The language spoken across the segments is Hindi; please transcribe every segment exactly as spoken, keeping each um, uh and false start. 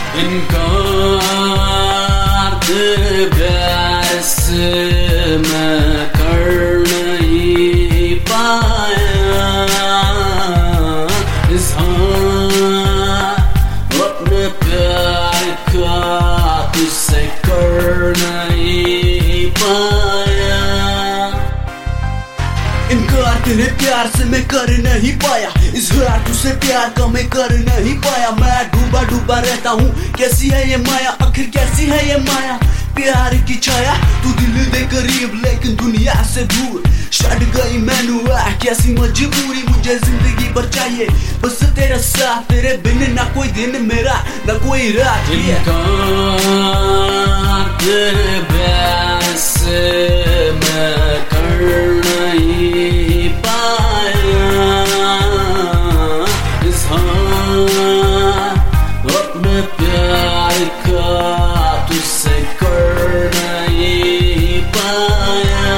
इनकार तेरे प्यार से मैं कर नहीं पाया, इज़हार अपने प्यार का तुझसे कर नहीं पाया। इनकार तेरे प्यार से मैं कर नहीं पाया, इज़हार तुझसे प्यार का मैं कर नहीं पाया। मैं डूबा डूबा रहता हूँ, कैसी है ये माया, आखिर कैसी है ये माया। प्यार की छाया तू दिल दे करीब लेकिन दुनिया से दूर, छड़ गई मैनू आ कैसी मजबूरी। मुझे जिंदगी भर चाहिए बस तेरा साथ, तेरे बिन ना कोई दिन मेरा ना कोई रात। इनकार तेरे प्यार से मैं कर नहीं पाया, इज़हार अपने प्यार का तुझसे कर नहीं पाया।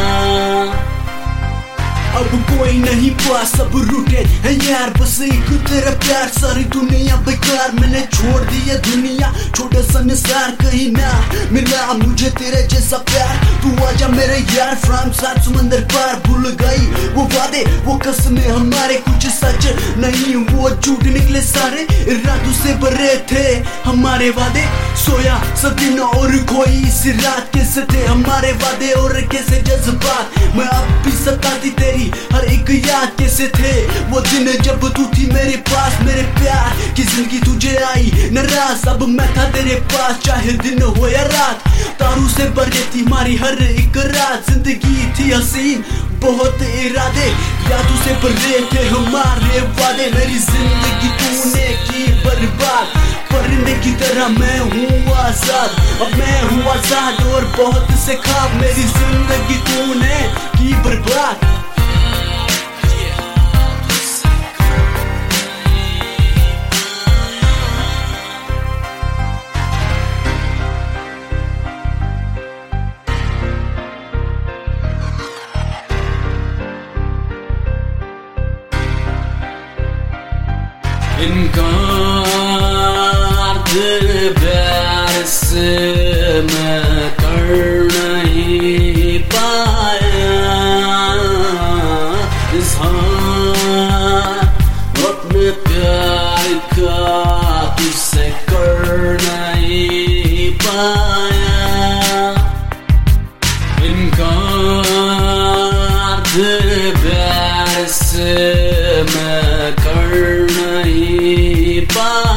अब कोई नहीं पास, सब रूठे है यार, बस एक तेरा प्यार। सारी दुनिया बेकार, मैंने छोड़ दिया दुनिया, छोटा संसार कहीं ना मिला मुझे तेरे जैसा प्यार। तू आजा मेरे यार फ्रॉम सात समंदर पार। भूल गई वो वादे वो कसमें हमारे, कुछ सच नहीं वो झूठ निकले सारे। इरादों से भरे थे हमारे वादे, सोया सब दिन और कोई इस रात। कैसे थे हमारे वादे और कैसे जज्बात, मैं अब भी सताती तेरी हर एक याद। कैसे थे वो दिन जब तू थी मेरे पास, मेरे प्यार की जिंदगी तुझे आई नाराज। अब मैं था तेरे पास चाहे दिन हो या रात, तारों से भरी थी हमारी हर एक रात। जिंदगी थी हसीन बहुत इरादे, यादों से भरे थे हमारे वादे। मेरी जिंदगी तूने की बर्बाद, परिंदे की तरह मैं हूँ आजाद। अब मैं हूँ आजाद और बहुत से ख्वाब, मेरी जिंदगी तूने की बर्बाद। इनकार तेरे प्यार से मैं कर नहीं पाया, इज़हार अपने प्यार का तुझसे कर नहीं पाया। इनकार तेरे प्यार से मैं कर नहीं पाया।